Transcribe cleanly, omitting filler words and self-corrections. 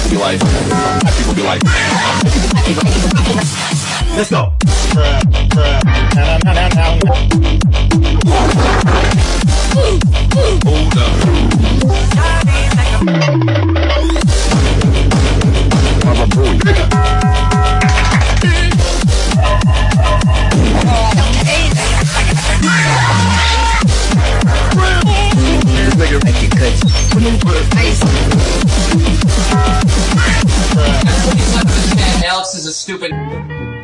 be like, people be like, let's go. Hold up. Mama boy. Nigga, make it cut. Alex is a stupid.